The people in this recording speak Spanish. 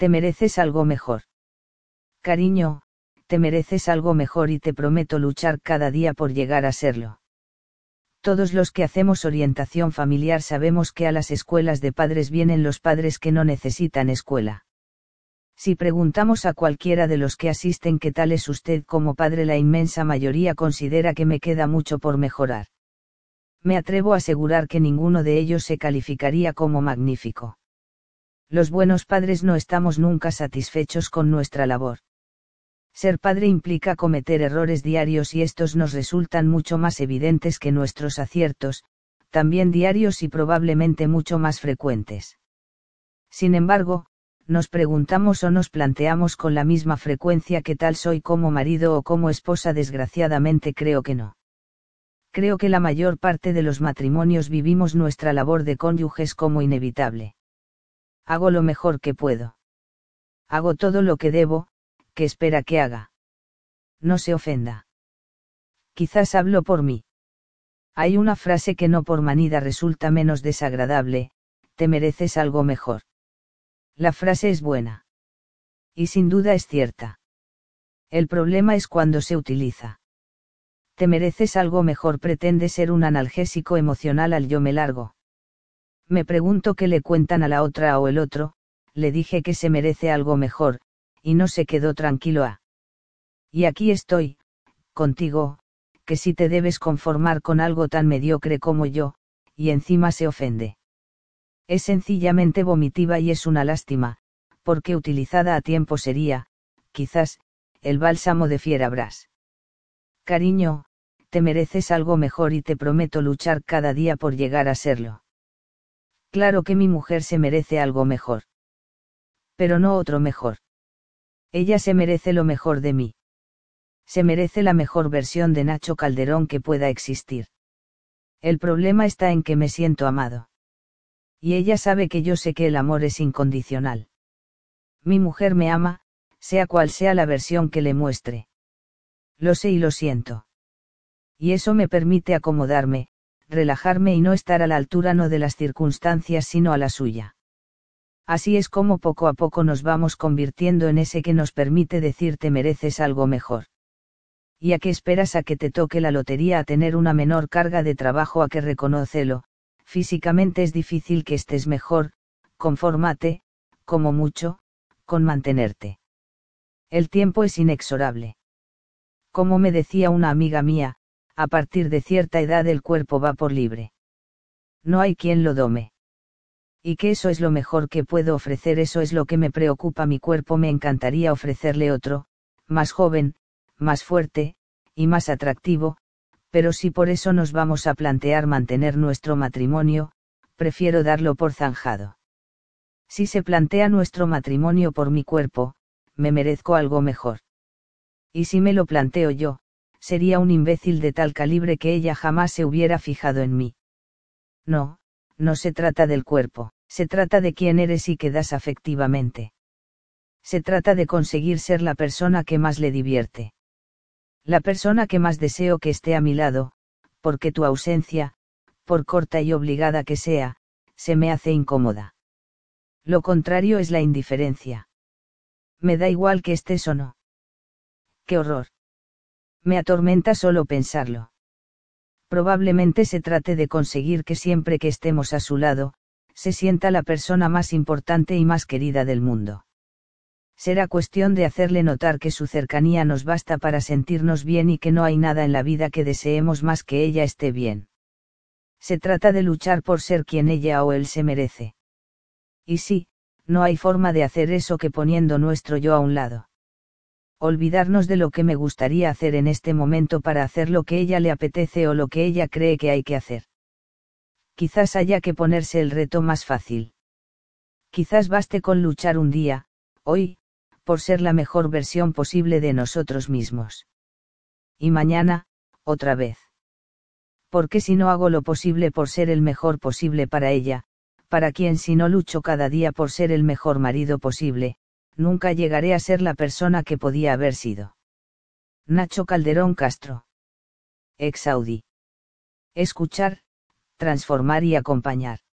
Te mereces algo mejor. Cariño, te mereces algo mejor y te prometo luchar cada día por llegar a serlo. Todos los que hacemos orientación familiar sabemos que a las escuelas de padres vienen los padres que no necesitan escuela. Si preguntamos a cualquiera de los que asisten qué tal es usted como padre, la inmensa mayoría considera que me queda mucho por mejorar. Me atrevo a asegurar que ninguno de ellos se calificaría como magnífico. Los buenos padres no estamos nunca satisfechos con nuestra labor. Ser padre implica cometer errores diarios y estos nos resultan mucho más evidentes que nuestros aciertos, también diarios y probablemente mucho más frecuentes. Sin embargo, nos preguntamos o nos planteamos con la misma frecuencia qué tal soy como marido o como esposa. Desgraciadamente creo que no. Creo que la mayor parte de los matrimonios vivimos nuestra labor de cónyuges como inevitable. Hago lo mejor que puedo. Hago todo lo que debo, que espera que haga. No se ofenda. Quizás hablo por mí. Hay una frase que no por manida resulta menos desagradable: te mereces algo mejor. La frase es buena. Y sin duda es cierta. El problema es cuando se utiliza. Te mereces algo mejor pretende ser un analgésico emocional al yo me largo. Me pregunto qué le cuentan a la otra o el otro. Le dije que se merece algo mejor, y no se quedó tranquilo. Y aquí estoy, contigo, que si te debes conformar con algo tan mediocre como yo, y encima se ofende. Es sencillamente vomitiva y es una lástima, porque utilizada a tiempo sería, quizás, el bálsamo de Fierabras. Cariño, te mereces algo mejor y te prometo luchar cada día por llegar a serlo. Claro que mi mujer se merece algo mejor. Pero no otro mejor. Ella se merece lo mejor de mí. Se merece la mejor versión de Nacho Calderón que pueda existir. El problema está en que me siento amado. Y ella sabe que yo sé que el amor es incondicional. Mi mujer me ama, sea cual sea la versión que le muestre. Lo sé y lo siento. Y eso me permite acomodarme, relajarme y no estar a la altura no de las circunstancias sino a la suya. Así es como poco a poco nos vamos convirtiendo en ese que nos permite decir te mereces algo mejor. ¿Y a qué esperas a que te toque la lotería, a tener una menor carga de trabajo, a que reconócelo? Físicamente es difícil que estés mejor, confórmate, como mucho, con mantenerte. El tiempo es inexorable. Como me decía una amiga mía, a partir de cierta edad el cuerpo va por libre. No hay quien lo dome. Y que eso es lo mejor que puedo ofrecer, eso es lo que me preocupa. Mi cuerpo me encantaría ofrecerle otro, más joven, más fuerte, y más atractivo, pero si por eso nos vamos a plantear mantener nuestro matrimonio, prefiero darlo por zanjado. Si se plantea nuestro matrimonio por mi cuerpo, me merezco algo mejor. Y si me lo planteo yo, sería un imbécil de tal calibre que ella jamás se hubiera fijado en mí. No, no se trata del cuerpo, se trata de quién eres y qué das afectivamente. Se trata de conseguir ser la persona que más le divierte. La persona que más deseo que esté a mi lado, porque tu ausencia, por corta y obligada que sea, se me hace incómoda. Lo contrario es la indiferencia. Me da igual que estés o no. ¡Qué horror! Me atormenta solo pensarlo. Probablemente se trate de conseguir que siempre que estemos a su lado, se sienta la persona más importante y más querida del mundo. Será cuestión de hacerle notar que su cercanía nos basta para sentirnos bien y que no hay nada en la vida que deseemos más que ella esté bien. Se trata de luchar por ser quien ella o él se merece. Y sí, no hay forma de hacer eso que poniendo nuestro yo a un lado. Olvidarnos de lo que me gustaría hacer en este momento para hacer lo que ella le apetece o lo que ella cree que hay que hacer. Quizás haya que ponerse el reto más fácil. Quizás baste con luchar un día, hoy, por ser la mejor versión posible de nosotros mismos. Y mañana, otra vez. Porque si no hago lo posible por ser el mejor posible para ella, ¿para quién si no lucho cada día por ser el mejor marido posible? Nunca llegaré a ser la persona que podía haber sido. Nacho Calderón Castro. Ex Audi. Escuchar, transformar y acompañar.